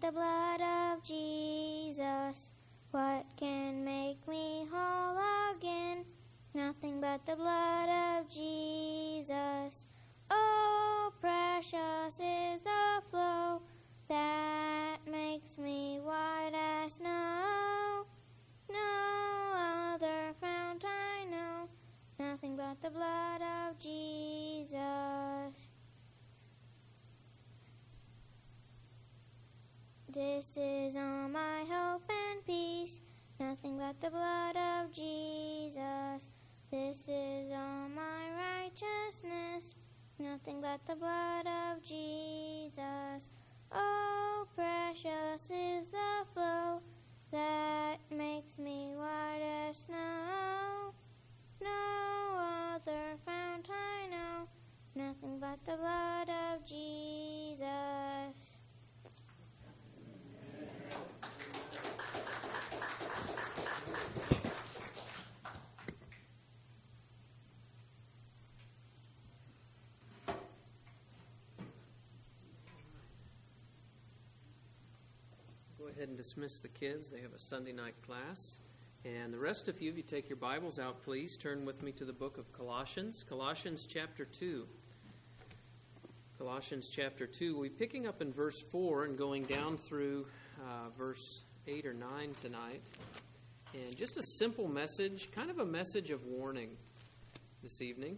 the blood of Jesus. What can make me whole again? Nothing but the blood of Jesus. Oh, precious is the flow that makes me white as snow. No other fount I know, nothing but the blood of Jesus. This is all my hope and peace, nothing but the blood of Jesus. This is all my righteousness, nothing but the blood of Jesus. Oh, precious is the flow that makes me white as snow. No other fount I know, nothing but the blood of Jesus. Go ahead and dismiss the kids. They have a Sunday night class. And the rest of you, if you take your Bibles out, please turn with me to the book of Colossians. Colossians chapter 2. Colossians chapter 2. We'll be picking up in verse 4 and going down through verse 8 or 9 tonight. And just a simple message, kind of a message of warning this evening.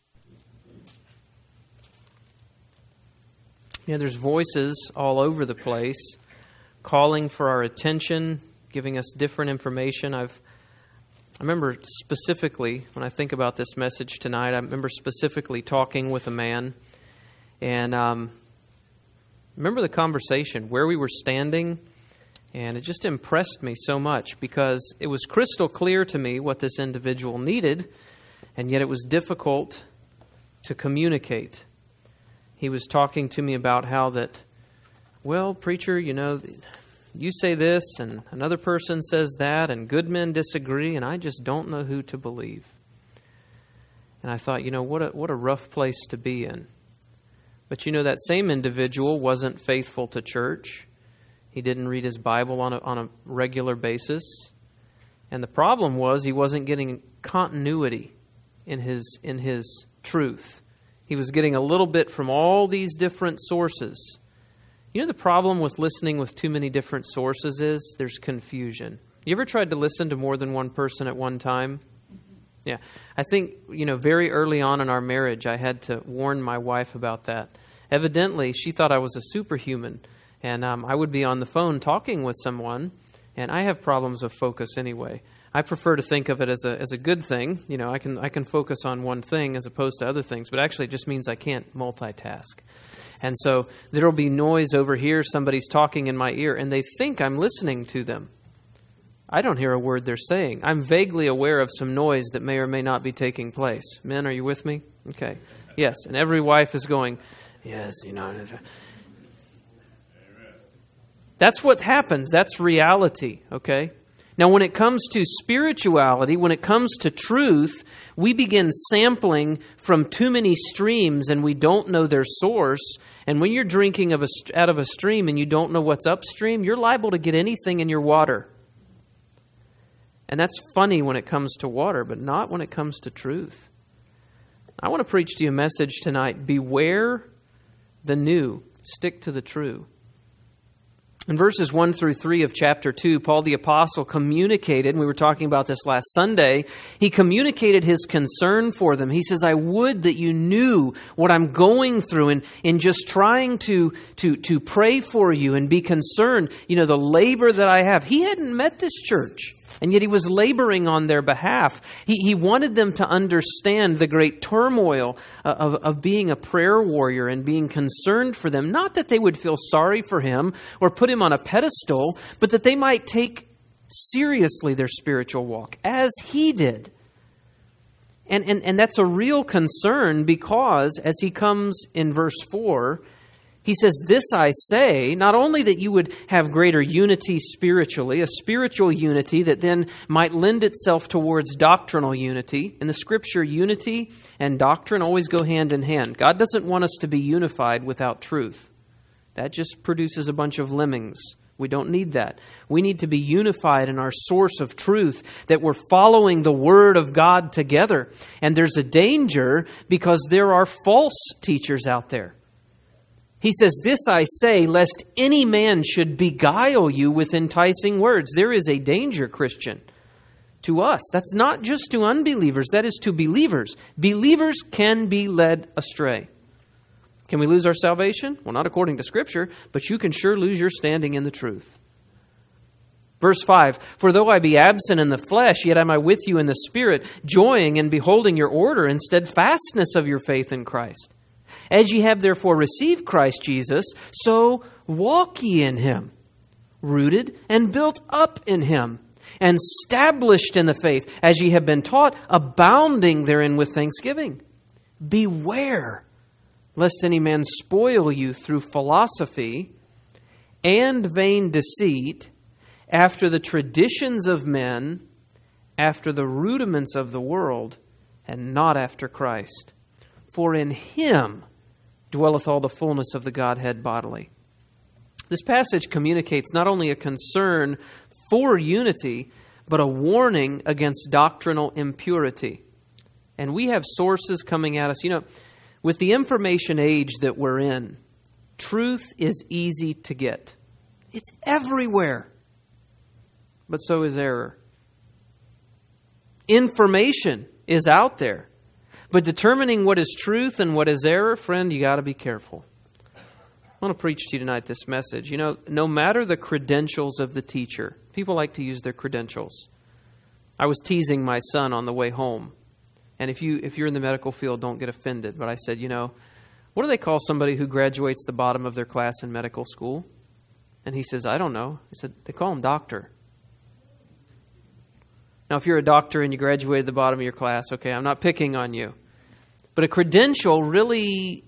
Yeah, there's voices all over the place calling for our attention, giving us different information. I remember specifically, when I think about this message tonight, I remember specifically talking with a man, and remember the conversation, where we were standing, and it just impressed me so much because it was crystal clear to me what this individual needed, and yet it was difficult to communicate. He was talking to me about how that, well, preacher, you say this and another person says that and good men disagree and I just don't know who to believe. And I thought, what a rough place to be in. But that same individual wasn't faithful to church. He didn't read his Bible on a regular basis. And the problem was he wasn't getting continuity in his truth. He was getting a little bit from all these different sources. The problem with listening with too many different sources is there's confusion. You ever tried to listen to more than one person at one time? Yeah. I think, very early on in our marriage, I had to warn my wife about that. Evidently, she thought I was a superhuman. And I would be on the phone talking with someone, and I have problems of focus anyway. I prefer to think of it as a good thing. I can focus on one thing as opposed to other things, but actually it just means I can't multitask. And so there will be noise over here, somebody's talking in my ear, and they think I'm listening to them. I don't hear a word they're saying. I'm vaguely aware of some noise that may or may not be taking place. Men, are you with me? Okay. Yes, and every wife is going, yes, That's what happens. That's reality, okay? Now, when it comes to spirituality, when it comes to truth, we begin sampling from too many streams and we don't know their source. And when you're drinking out of a stream and you don't know what's upstream, you're liable to get anything in your water. And that's funny when it comes to water, but not when it comes to truth. I want to preach to you a message tonight. Beware the new. Stick to the true. In verses 1 through 3 of chapter 2, Paul the Apostle communicated, and we were talking about this last Sunday, he communicated his concern for them. He says, I would that you knew what I'm going through in just trying to pray for you and be concerned, the labor that I have. He hadn't met this church, and yet he was laboring on their behalf. He wanted them to understand the great turmoil of being a prayer warrior and being concerned for them. Not that they would feel sorry for him or put him on a pedestal, but that they might take seriously their spiritual walk, as he did. And that's a real concern because, as he comes in verse 4, he says, this I say, not only that you would have greater unity spiritually, a spiritual unity that then might lend itself towards doctrinal unity. In the Scripture, unity and doctrine always go hand in hand. God doesn't want us to be unified without truth. That just produces a bunch of lemmings. We don't need that. We need to be unified in our source of truth, that we're following the Word of God together. And there's a danger because there are false teachers out there. He says, "This I say, lest any man should beguile you with enticing words." There is a danger, Christian, to us. That's not just to unbelievers. That is to believers. Believers can be led astray. Can we lose our salvation? Well, not according to Scripture, but you can sure lose your standing in the truth. Verse 5, "For though I be absent in the flesh, yet am I with you in the Spirit, joying and beholding your order and steadfastness of your faith in Christ. As ye have therefore received Christ Jesus, so walk ye in Him, rooted and built up in Him, and established in the faith, as ye have been taught, abounding therein with thanksgiving. Beware, lest any man spoil you through philosophy and vain deceit, after the traditions of men, after the rudiments of the world, and not after Christ. For in Him dwelleth all the fullness of the Godhead bodily." This passage communicates not only a concern for unity, but a warning against doctrinal impurity. And we have sources coming at us. With the information age that we're in, truth is easy to get. It's everywhere. But so is error. Information is out there. But determining what is truth and what is error, friend, you got to be careful. I want to preach to you tonight this message. No matter the credentials of the teacher, people like to use their credentials. I was teasing my son on the way home. And if you're in the medical field, don't get offended. But I said, what do they call somebody who graduates the bottom of their class in medical school? And he says, "I don't know." I said, "They call him doctor." Now, if you're a doctor and you graduated the bottom of your class, okay, I'm not picking on you. But a credential really,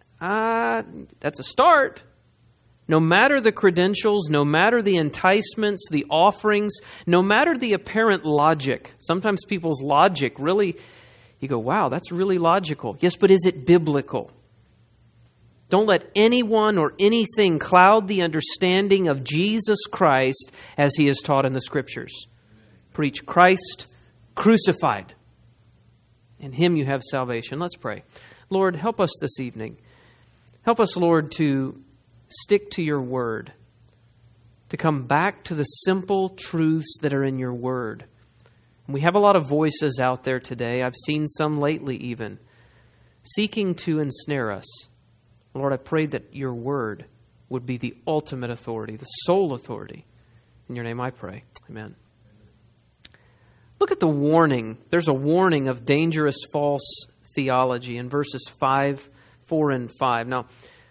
that's a start. No matter the credentials, no matter the enticements, the offerings, no matter the apparent logic. Sometimes people's logic really, you go, wow, that's really logical. Yes, but is it biblical? Don't let anyone or anything cloud the understanding of Jesus Christ as He is taught in the Scriptures. Preach Christ crucified. In Him you have salvation. Let's pray. Lord, help us this evening. Help us, Lord, to stick to your word, to come back to the simple truths that are in your word. We have a lot of voices out there today. I've seen some lately even, seeking to ensnare us. Lord, I pray that your word would be the ultimate authority, the sole authority. In your name I pray. Amen. Look at the warning. There's a warning of dangerous false theology in verses 5, 4, and 5. Now,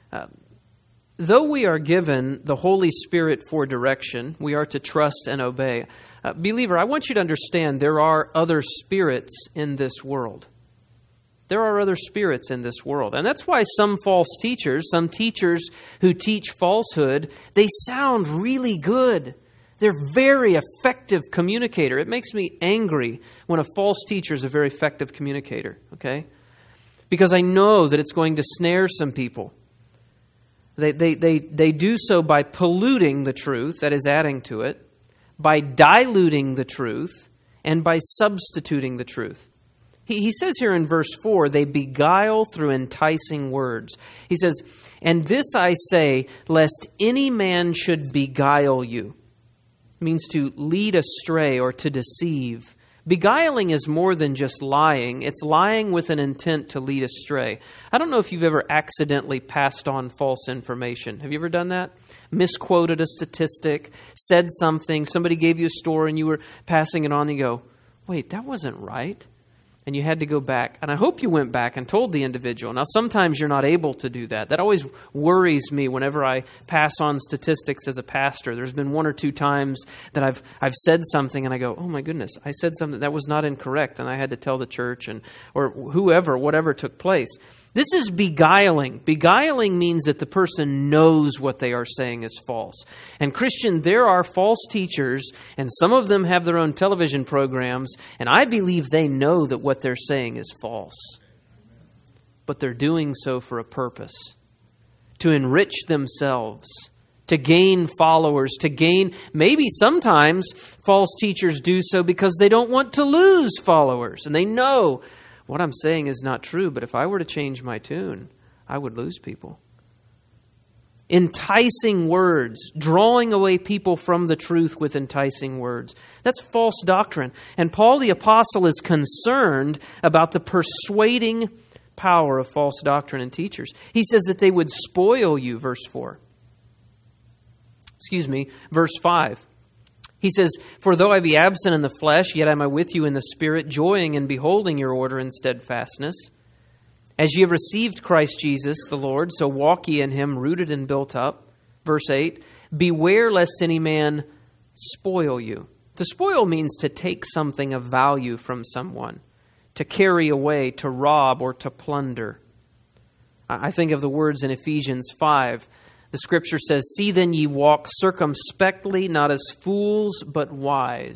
though we are given the Holy Spirit for direction, we are to trust and obey. Believer, I want you to understand there are other spirits in this world. There are other spirits in this world. And that's why some false teachers, some teachers who teach falsehood, they sound really good. They're very effective communicator. It makes me angry when a false teacher is a very effective communicator, okay? Because I know that it's going to snare some people. They do so by polluting the truth, that is adding to it, by diluting the truth, and by substituting the truth. He says here in verse 4, they beguile through enticing words. He says, "And this I say, lest any man should beguile you." It means to lead astray or to deceive. Beguiling is more than just lying. It's lying with an intent to lead astray. I don't know if you've ever accidentally passed on false information. Have you ever done that? Misquoted a statistic, said something, somebody gave you a story and you were passing it on and you go, wait, that wasn't right. And you had to go back. And I hope you went back and told the individual. Now, sometimes you're not able to do that. That always worries me whenever I pass on statistics as a pastor. There's been one or two times that I've said something and I go, oh my goodness, I said something that was not incorrect. And I had to tell the church or whoever, whatever took place. This is beguiling. Beguiling means that the person knows what they are saying is false. And Christian, there are false teachers, and some of them have their own television programs, and I believe they know that what they're saying is false. But they're doing so for a purpose. to enrich themselves, to gain followers, to gain, maybe sometimes false teachers do so because they don't want to lose followers. And they know what I'm saying is not true, but if I were to change my tune, I would lose people. Enticing words, drawing away people from the truth with enticing words. That's false doctrine. And Paul the Apostle is concerned about the persuading power of false doctrine and teachers. He says that they would spoil you, verse 5. He says, "For though I be absent in the flesh, yet am I with you in the Spirit, joying in beholding your order and steadfastness. As ye have received Christ Jesus the Lord, so walk ye in him, rooted and built up." Verse 8, "Beware lest any man spoil you." To spoil means to take something of value from someone, to carry away, to rob, or to plunder. I think of the words in Ephesians 5. The Scripture says, "See then ye walk circumspectly, not as fools, but wise."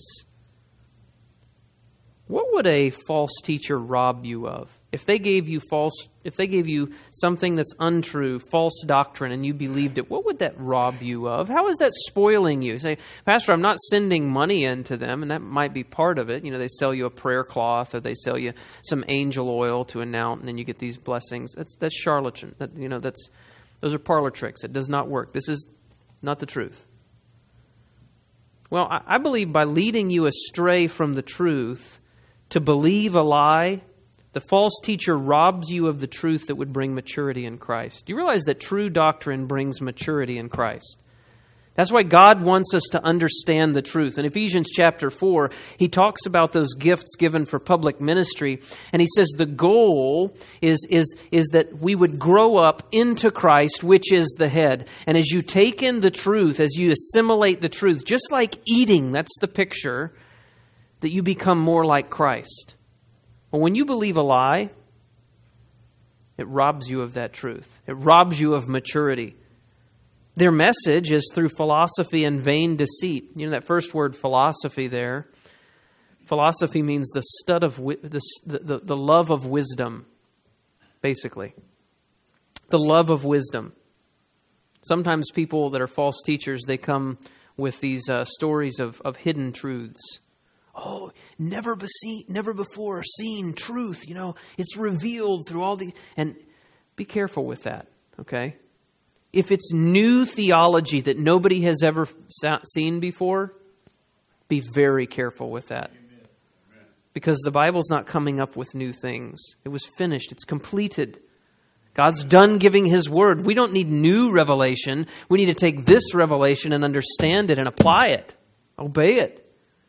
What would a false teacher rob you of? If they gave you something that's untrue, false doctrine, and you believed it, what would that rob you of? How is that spoiling you? You say, "Pastor, I'm not sending money into them," and that might be part of it. You know, they sell you a prayer cloth, or they sell you some angel oil to anoint, and then you get these blessings. That's charlatan. Those are parlor tricks. It does not work. This is not the truth. Well, I believe by leading you astray from the truth to believe a lie, the false teacher robs you of the truth that would bring maturity in Christ. Do you realize that true doctrine brings maturity in Christ? That's why God wants us to understand the truth. In Ephesians chapter 4, he talks about those gifts given for public ministry. And he says the goal is that we would grow up into Christ, which is the head. And as you take in the truth, as you assimilate the truth, just like eating, that's the picture, that you become more like Christ. But when you believe a lie, it robs you of that truth. It robs you of maturity. Their message is through philosophy and vain deceit. You know that first word, philosophy, there. Philosophy means the love of wisdom, basically. The love of wisdom. Sometimes people that are false teachers, they come with these stories of hidden truths. Oh, never before seen truth. You know, it's revealed through all the... And be careful with that, okay? If it's new theology that nobody has ever seen before, be very careful with that. Because the Bible's not coming up with new things. It was finished. It's completed. God's done giving His Word. We don't need new revelation. We need to take this revelation and understand it and apply it. Obey it.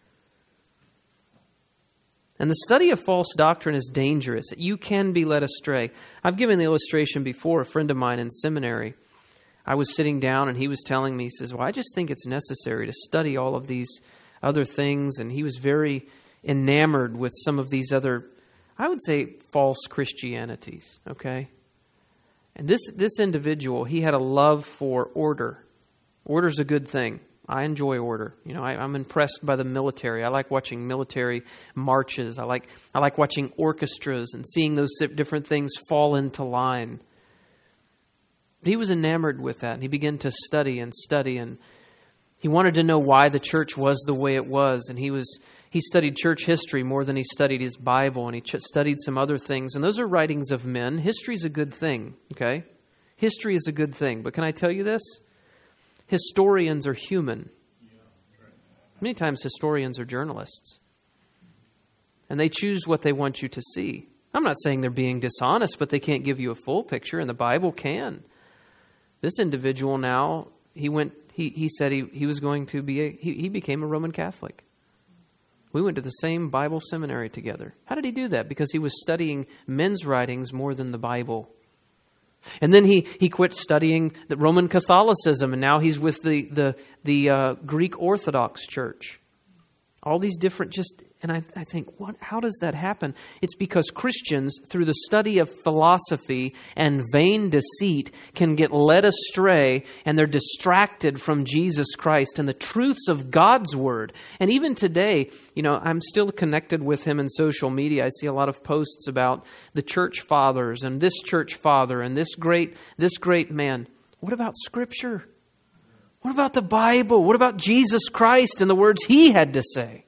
And the study of false doctrine is dangerous. You can be led astray. I've given the illustration before. A friend of mine in seminary, I was sitting down and he was telling me, he says, "Well, I just think it's necessary to study all of these other things." And he was very enamored with some of these other, I would say, false Christianities, okay? And this individual, he had a love for order. Order's a good thing. I enjoy order. You know, I'm impressed by the military. I like watching military marches. I like watching orchestras and seeing those different things fall into line. He was enamored with that, and he began to study, and he wanted to know why the church was the way it was. And he studied church history more than he studied his Bible, and he studied some other things. And those are writings of men. History is a good thing, okay? History is a good thing. But can I tell you this? Historians are human. Many times historians are journalists. And they choose what they want you to see. I'm not saying they're being dishonest, but they can't give you a full picture, and the Bible can. This individual now, he said he was going to be he became a Roman Catholic. We went to the same Bible seminary together. How did he do that? Because he was studying men's writings more than the Bible. And then he quit studying the Roman Catholicism, and now he's with the Greek Orthodox Church. All these different and I think, how does that happen? It's because Christians, through the study of philosophy and vain deceit, can get led astray, and they're distracted from Jesus Christ and the truths of God's Word. And even today, you know, I'm still connected with him in social media. I see a lot of posts about the church fathers and this church father and this great man. What about Scripture? What about the Bible? What about Jesus Christ and the words He had to say?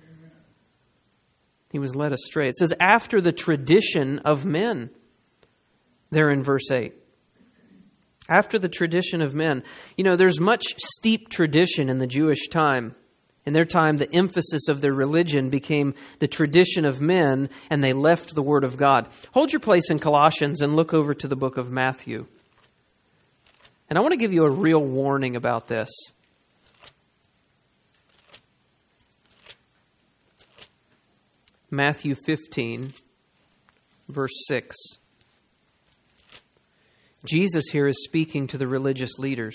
He was led astray. It says, after the tradition of men. There in verse 8. After the tradition of men. You know, there's much steep tradition in the Jewish time. In their time, the emphasis of their religion became the tradition of men, and they left the Word of God. Hold your place in Colossians and look over to the book of Matthew. And I want to give you a real warning about this. Matthew 15, verse 6. Jesus here is speaking to the religious leaders.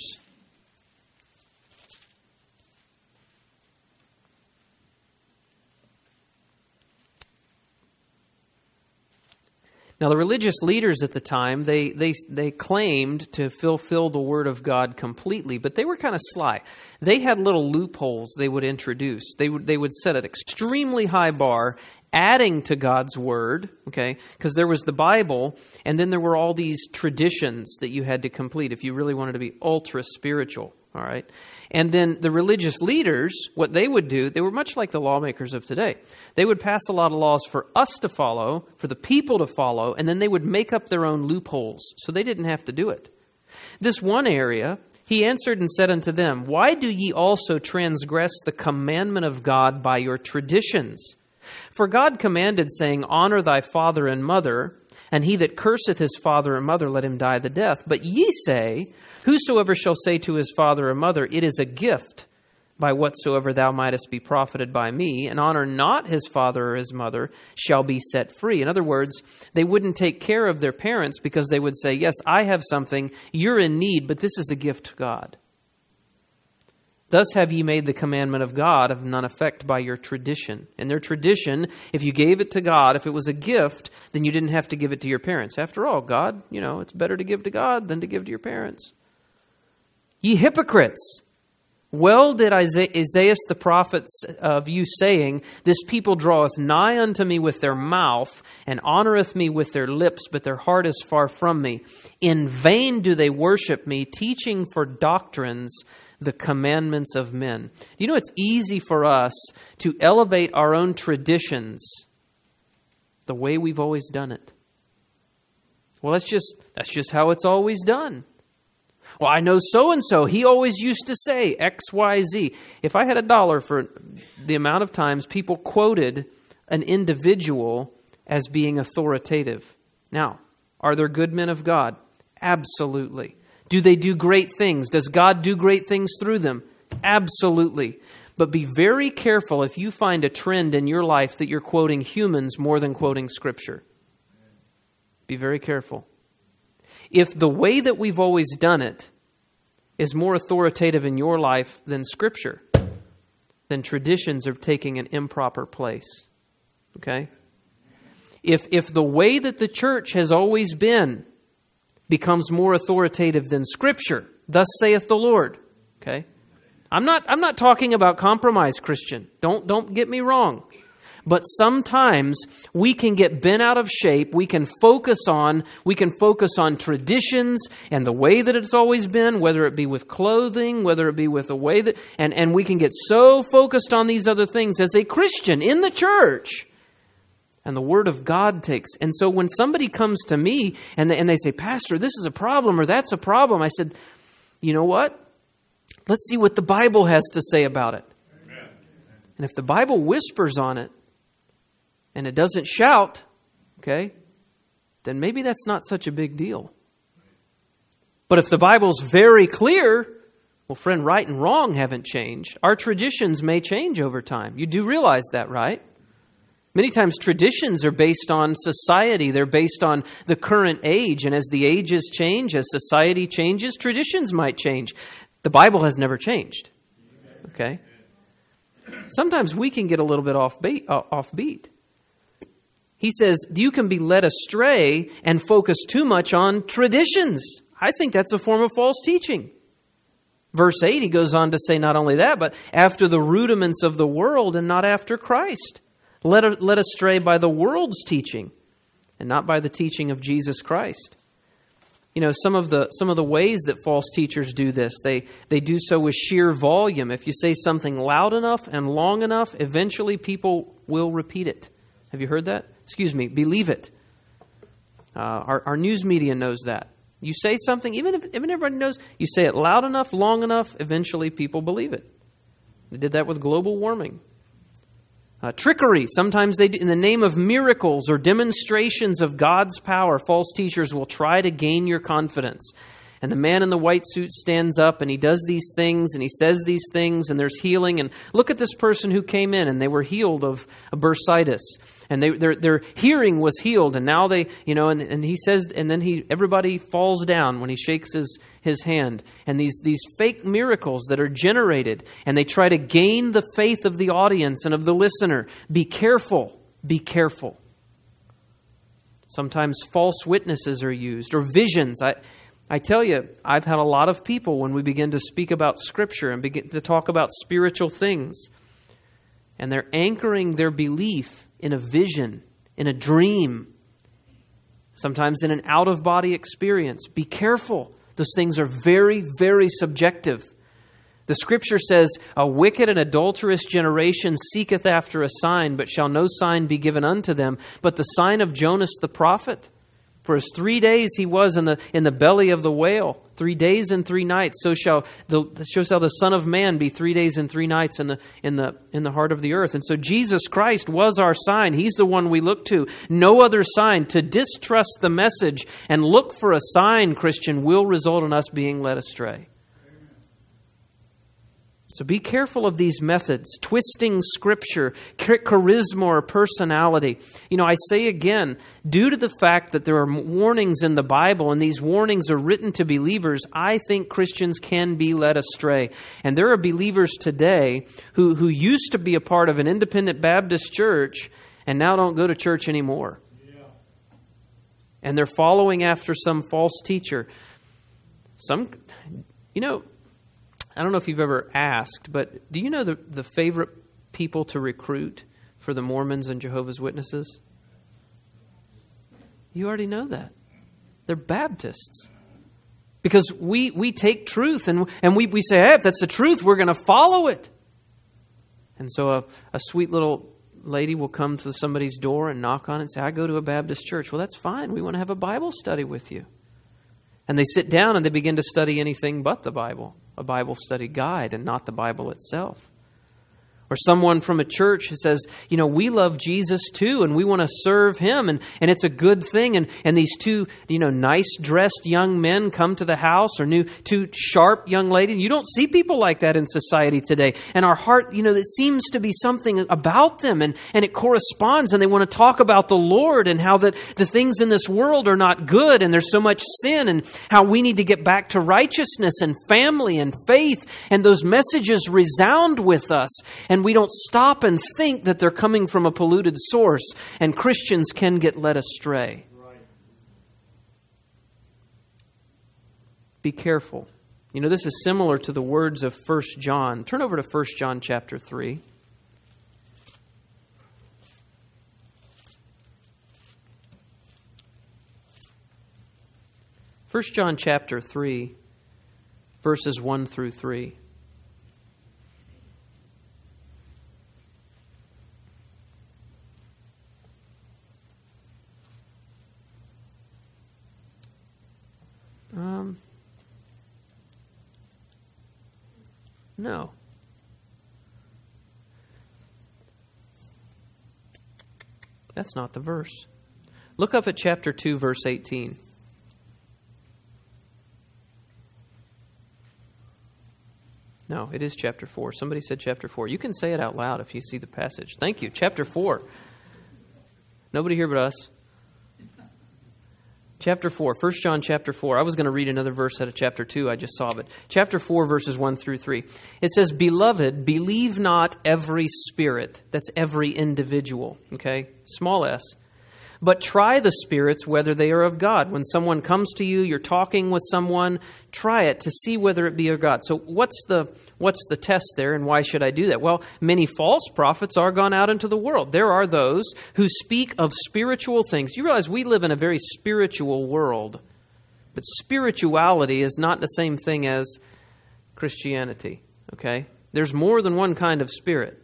Now, the religious leaders at the time, they claimed to fulfill the Word of God completely, but they were kind of sly. They had little loopholes they would introduce. They would set an extremely high bar, adding to God's Word, okay? Because there was the Bible, and then there were all these traditions that you had to complete if you really wanted to be ultra spiritual, all right? And then the religious leaders, what they would do, they were much like the lawmakers of today. They would pass a lot of laws for us to follow, for the people to follow, and then they would make up their own loopholes, so they didn't have to do it. This one area, He answered and said unto them, Why do ye also transgress the commandment of God by your traditions? For God commanded, saying, Honor thy father and mother, and he that curseth his father or mother, let him die the death. But ye say, Whosoever shall say to his father or mother, It is a gift, by whatsoever thou mightest be profited by me, and honor not his father or his mother, shall be set free. In other words, they wouldn't take care of their parents because they would say, Yes, I have something, you're in need, but this is a gift to God. Thus have ye made the commandment of God of none effect by your tradition. In their tradition, if you gave it to God, if it was a gift, then you didn't have to give it to your parents. After all, God, it's better to give to God than to give to your parents. Ye hypocrites! Well did Isaiah the prophet of you, saying, This people draweth nigh unto me with their mouth, and honoreth me with their lips, but their heart is far from me. In vain do they worship me, teaching for doctrines the commandments of men. You know, it's easy for us to elevate our own traditions the way we've always done it. Well, that's just how it's always done. Well, I know so-and-so, he always used to say X, Y, Z. If I had $1 for the amount of times people quoted an individual as being authoritative. Now, are there good men of God? Absolutely. Do they do great things? Does God do great things through them? Absolutely. But be very careful if you find a trend in your life that you're quoting humans more than quoting Scripture. Be very careful. If the way that we've always done it is more authoritative in your life than Scripture, then traditions are taking an improper place. Okay? If the way that the church has always been becomes more authoritative than Scripture, thus saith the Lord. Okay? I'm not talking about compromise, Christian. Don't get me wrong. But sometimes we can get bent out of shape. We can focus on traditions and the way that it's always been, whether it be with clothing, whether it be with the way that, and we can get so focused on these other things as a Christian in the church. And the Word of God takes. And so when somebody comes to me and they say, Pastor, this is a problem or that's a problem, I said, you know what? Let's see what the Bible has to say about it. Amen. And if the Bible whispers on it, and it doesn't shout, okay, then maybe that's not such a big deal. But if the Bible's very clear, well, friend, right and wrong haven't changed. Our traditions may change over time. You do realize that, right? Many times traditions are based on society. They're based on the current age. And as the ages change, as society changes, traditions might change. The Bible has never changed. Okay? Sometimes we can get a little bit offbeat. He says, you can be led astray and focus too much on traditions. I think that's a form of false teaching. Verse 8, he goes on to say not only that, but after the rudiments of the world and not after Christ. Led astray by the world's teaching and not by the teaching of Jesus Christ. Some of the ways that false teachers do this, they do so with sheer volume. If you say something loud enough and long enough, eventually people will repeat it. Have you heard that? Believe it. Our news media knows that. You say something, even everybody knows, you say it loud enough, long enough, eventually people believe it. They did that with global warming. Trickery. Sometimes in the name of miracles or demonstrations of God's power, false teachers will try to gain your confidence. And the man in the white suit stands up and he does these things and he says these things and there's healing. And look at this person who came in and they were healed of a bursitis. And their hearing was healed. And now they, and he says, and then everybody falls down when he shakes his hand. And these fake miracles that are generated, and they try to gain the faith of the audience and of the listener. Be careful. Be careful. Sometimes false witnesses are used, or visions. I tell you, I've had a lot of people when we begin to speak about Scripture and begin to talk about spiritual things, and they're anchoring their belief in a vision, in a dream, sometimes in an out-of-body experience. Be careful. Those things are very, very subjective. The Scripture says, "A wicked and adulterous generation seeketh after a sign, but shall no sign be given unto them, but the sign of Jonas the prophet. For as 3 days he was in the belly of the whale, 3 days and 3 nights, so shall the Son of Man be 3 days and 3 nights in the heart of the earth." And so Jesus Christ was our sign. He's the one we look to. No other sign. To distrust the message and look for a sign, Christian, will result in us being led astray. So be careful of these methods, twisting Scripture, charisma or personality. I say again, due to the fact that there are warnings in the Bible and these warnings are written to believers, I think Christians can be led astray. And there are believers today who used to be a part of an independent Baptist church and now don't go to church anymore. Yeah. And they're following after some false teacher. I don't know if you've ever asked, but do you know the favorite people to recruit for the Mormons and Jehovah's Witnesses? You already know that. They're Baptists. Because we take truth and we say, hey, if that's the truth, we're going to follow it. And so a sweet little lady will come to somebody's door and knock on it and say, I go to a Baptist church. Well, that's fine. We want to have a Bible study with you. And they sit down and they begin to study anything but the Bible. A Bible study guide and not the Bible itself. Or someone from a church who says, we love Jesus too, and we want to serve Him, and it's a good thing. And these two, nice dressed young men come to the house, or two sharp young ladies. You don't see people like that in society today. And our heart, it seems to be something about them, and it corresponds, and they want to talk about the Lord and how that the things in this world are not good, and there's so much sin, and how we need to get back to righteousness and family and faith. And those messages resound with us. And we don't stop and think that they're coming from a polluted source, and Christians can get led astray. Right. Be careful. This is similar to the words of 1 John. Turn over to 1 John chapter 3. 1 John chapter 3, verses 1 through 3. No. That's not the verse. Look up at chapter 2, verse 18. No, it is chapter 4. Somebody said chapter 4. You can say it out loud if you see the passage. Thank you. Chapter 4. Nobody here but us. Chapter 4, 1 John chapter 4. I was going to read another verse out of chapter 2. I just saw, but chapter 4, verses 1 through 3. It says, Beloved, believe not every spirit. That's every individual, okay? Small s. But try the spirits whether they are of God. When someone comes to you, you're talking with someone, try it to see whether it be of God. So what's the test there, and why should I do that? Well, many false prophets are gone out into the world. There are those who speak of spiritual things. You realize we live in a very spiritual world. But spirituality is not the same thing as Christianity, okay? There's more than one kind of spirit.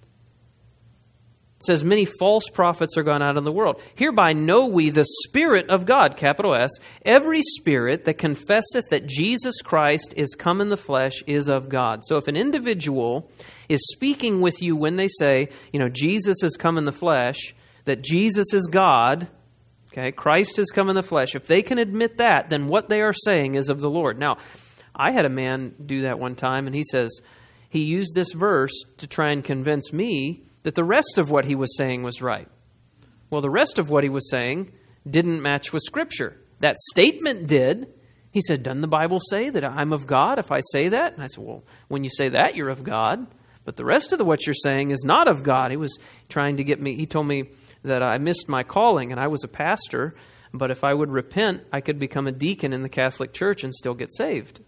It says, many false prophets are gone out in the world. Hereby know we the Spirit of God, capital S. Every spirit that confesseth that Jesus Christ is come in the flesh is of God. So if an individual is speaking with you when they say, Jesus has come in the flesh, that Jesus is God, okay, Christ has come in the flesh. If they can admit that, then what they are saying is of the Lord. Now, I had a man do that one time, and he says he used this verse to try and convince me that the rest of what he was saying was right. Well, the rest of what he was saying didn't match with Scripture. That statement did. He said, doesn't the Bible say that I'm of God if I say that? And I said, well, when you say that, you're of God. But the rest of what you're saying is not of God. He was trying to get me. He told me that I missed my calling and I was a pastor, but if I would repent, I could become a deacon in the Catholic Church and still get saved.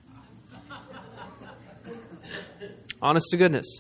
Honest to goodness.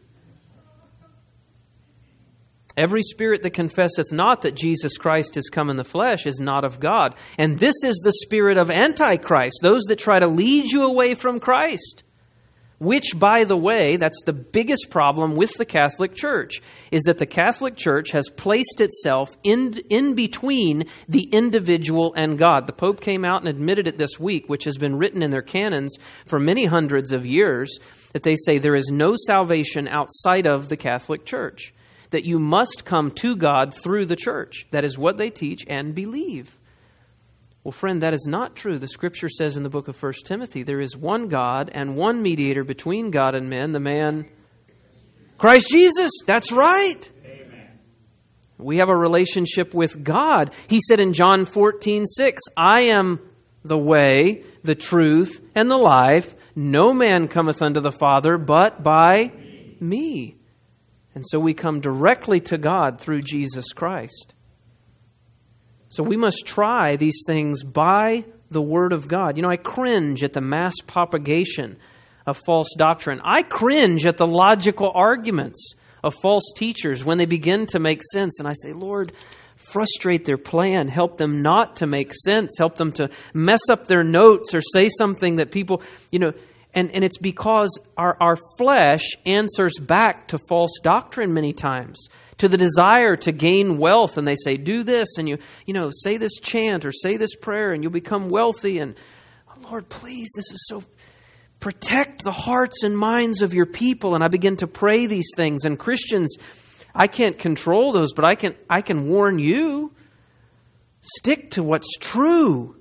Every spirit that confesseth not that Jesus Christ is come in the flesh is not of God. And this is the spirit of Antichrist, those that try to lead you away from Christ. Which, by the way, that's the biggest problem with the Catholic Church, is that the Catholic Church has placed itself in between the individual and God. The Pope came out and admitted it this week, which has been written in their canons for many hundreds of years, that they say there is no salvation outside of the Catholic Church. That you must come to God through the church. That is what they teach and believe. Well, friend, that is not true. The Scripture says in the book of 1 Timothy, there is one God and one mediator between God and men, the man Christ Jesus. That's right. Amen. We have a relationship with God. He said in John 14:6, I am the way, the truth, and the life. No man cometh unto the Father but by me. And so we come directly to God through Jesus Christ. So we must try these things by the Word of God. I cringe at the mass propagation of false doctrine. I cringe at the logical arguments of false teachers when they begin to make sense. And I say, Lord, frustrate their plan. Help them not to make sense. Help them to mess up their notes or say something that people, And it's because our flesh answers back to false doctrine many times, to the desire to gain wealth. And they say, do this, and you say this chant or say this prayer, and you'll become wealthy. And Lord, please, this is so... Protect the hearts and minds of your people. And I begin to pray these things. And Christians, I can't control those, but I can warn you. Stick to what's true.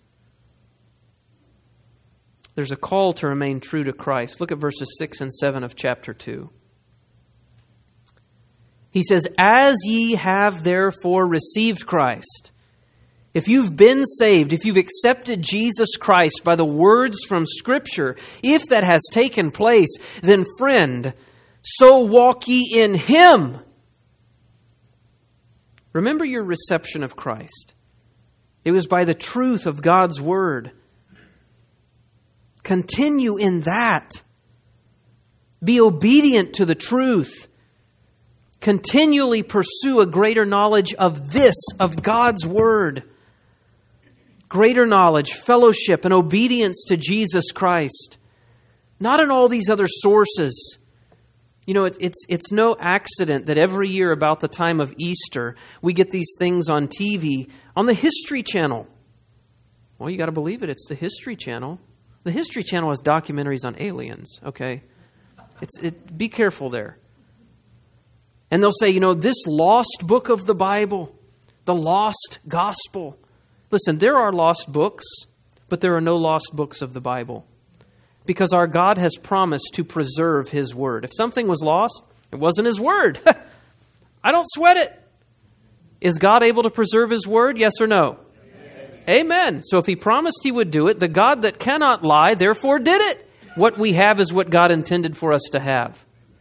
There's a call to remain true to Christ. Look at verses 6 and 7 of chapter 2. He says, as ye have therefore received Christ. If you've been saved, if you've accepted Jesus Christ by the words from Scripture, if that has taken place, then friend, so walk ye in Him. Remember your reception of Christ. It was by the truth of God's Word. Continue in that. Be obedient to the truth. Continually pursue a greater knowledge of this, of God's Word. Greater knowledge, fellowship, and obedience to Jesus Christ. Not in all these other sources. It's no accident that every year about the time of Easter, we get these things on TV, on the History Channel. Well, you got to believe it. It's the History Channel. The History Channel has documentaries on aliens, okay? Be careful there. And they'll say, this lost book of the Bible, the lost gospel. Listen, there are lost books, but there are no lost books of the Bible. Because our God has promised to preserve His Word. If something was lost, it wasn't His Word. I don't sweat it. Is God able to preserve His Word? Yes or no? Amen. So if He promised He would do it, the God that cannot lie, therefore did it. What we have is what God intended for us to have.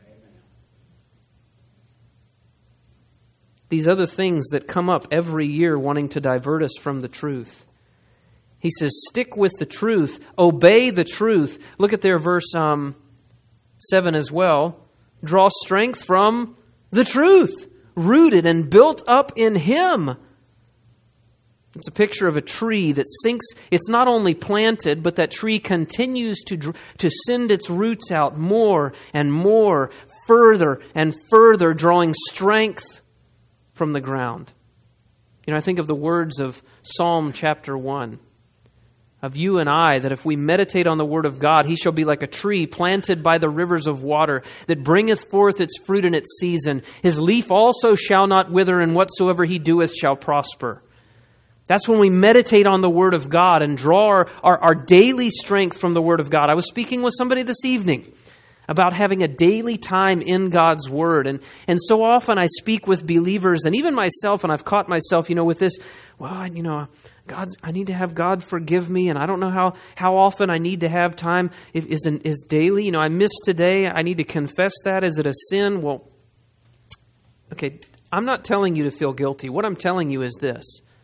These other things that come up every year wanting to divert us from the truth. He says, stick with the truth. Obey the truth. Look at there, verse 7 as well. Draw strength from the truth. Rooted and built up in Him. It's a picture of a tree that sinks. It's not only planted, but that tree continues to send its roots out more and more, further and further, drawing strength from the ground. I think of the words of Psalm chapter 1, of you and I, that if we meditate on the word of God, he shall be like a tree planted by the rivers of water, that bringeth forth its fruit in its season. His leaf also shall not wither, and whatsoever he doeth shall prosper. That's when we meditate on the Word of God and draw our daily strength from the Word of God. I was speaking with somebody this evening about having a daily time in God's Word. And so often I speak with believers, and even myself, and I've caught myself, with this, I need to have God forgive me, and I don't know how often I need to have time. Is daily, I missed today, I need to confess that. Is it a sin? Well, okay, I'm not telling you to feel guilty. What I'm telling you is this.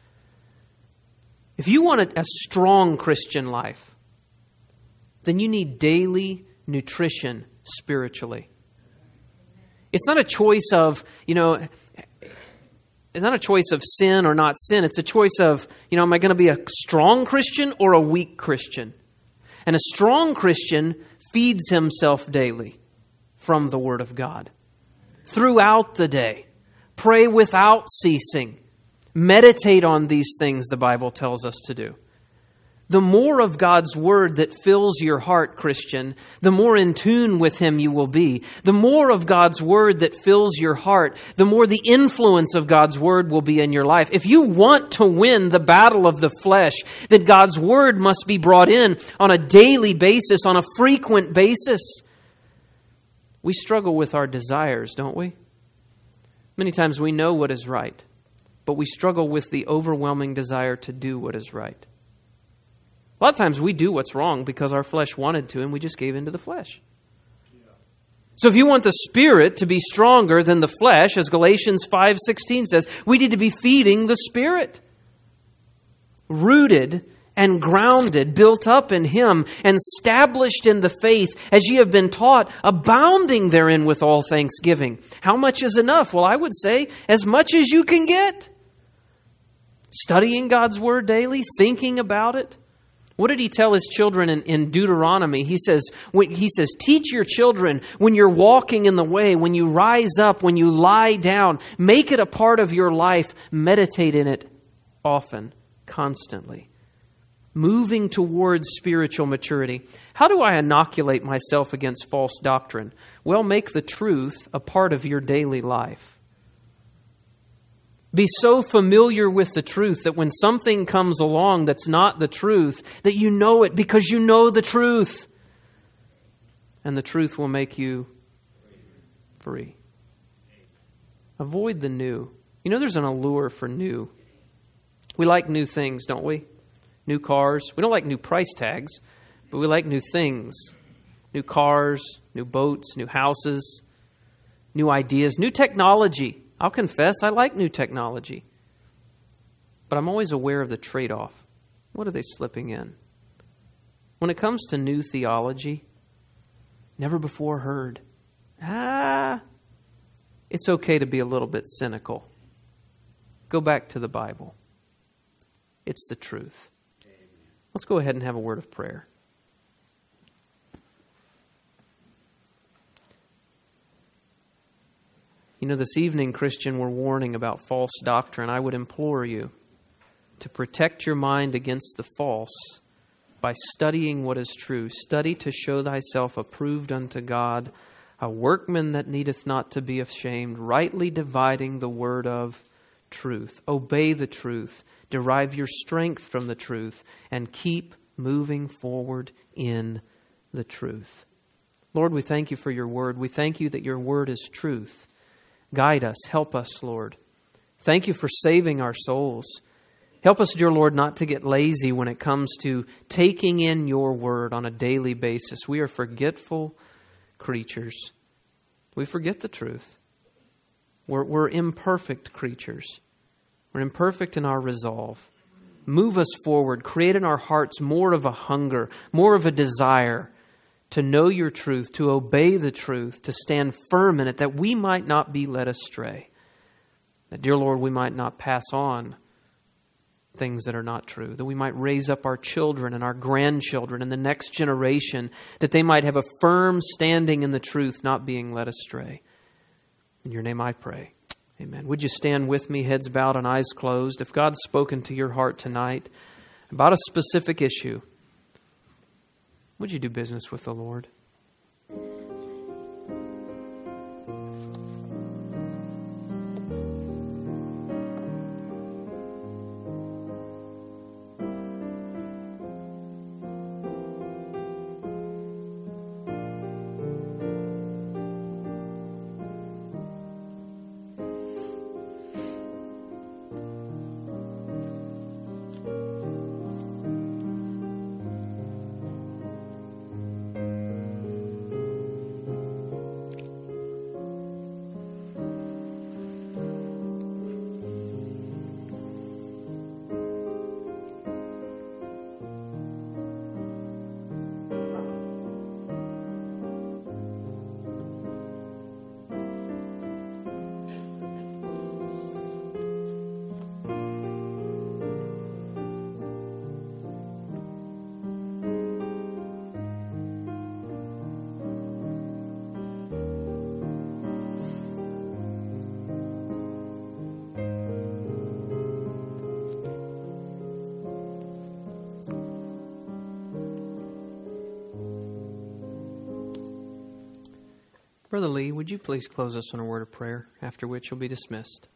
If you want a strong Christian life, then you need daily nutrition spiritually. It's not a choice of, it's not a choice of sin or not sin. It's a choice of, am I going to be a strong Christian or a weak Christian? And a strong Christian feeds himself daily from the Word of God. Throughout the day. Pray without ceasing. Meditate on these things, the Bible tells us to do. The more of God's Word that fills your heart, Christian, the more in tune with Him you will be. The more of God's Word that fills your heart, the more the influence of God's Word will be in your life. If you want to win the battle of the flesh, then God's Word must be brought in on a daily basis, on a frequent basis. We struggle with our desires, don't we? Many times we know what is right, but we struggle with the overwhelming desire to do what is right. A lot of times we do what's wrong because our flesh wanted to, and we just gave into the flesh. So if you want the Spirit to be stronger than the flesh, as Galatians 5:16 says, we need to be feeding the Spirit. Rooted and grounded, built up in Him, and established in the faith, as ye have been taught, abounding therein with all thanksgiving. How much is enough? Well, I would say as much as you can get. Studying God's Word daily, thinking about it. What did He tell His children in Deuteronomy? He says, teach your children when you're walking in the way, when you rise up, when you lie down, make it a part of your life. Meditate in it often, constantly. Moving towards spiritual maturity. How do I inoculate myself against false doctrine? Well, make the truth a part of your daily life. Be so familiar with the truth that when something comes along that's not the truth, that you know it because you know the truth. And the truth will make you free. Avoid the new. There's an allure for new. We like new things, don't we? New cars. We don't like new price tags, but we like new things. New cars, new boats, new houses, new ideas, new technology. I'll confess, I like new technology. But I'm always aware of the trade-off. What are they slipping in? When it comes to new theology, never before heard. It's okay to be a little bit cynical. Go back to the Bible. It's the truth. Let's go ahead and have a word of prayer. This evening, Christian, we're warning about false doctrine. I would implore you to protect your mind against the false by studying what is true. Study to show thyself approved unto God, a workman that needeth not to be ashamed, rightly dividing the word of truth. Obey the truth. Derive your strength from the truth and keep moving forward in the truth. Lord, we thank you for your word. We thank you that your word is truth. Guide us. Help us, Lord. Thank you for saving our souls. Help us, dear Lord, not to get lazy when it comes to taking in your word on a daily basis. We are forgetful creatures. We forget the truth. We're imperfect creatures. We're imperfect in our resolve. Move us forward. Create in our hearts more of a hunger, more of a desire to know your truth, to obey the truth, to stand firm in it, that we might not be led astray. That, dear Lord, we might not pass on things that are not true, that we might raise up our children and our grandchildren and the next generation, that they might have a firm standing in the truth, not being led astray. In your name I pray. Amen. Would you stand with me, heads bowed and eyes closed? If God's spoken to your heart tonight about a specific issue, would you do business with the Lord? Brother Lee, would you please close us on a word of prayer, after which you'll be dismissed.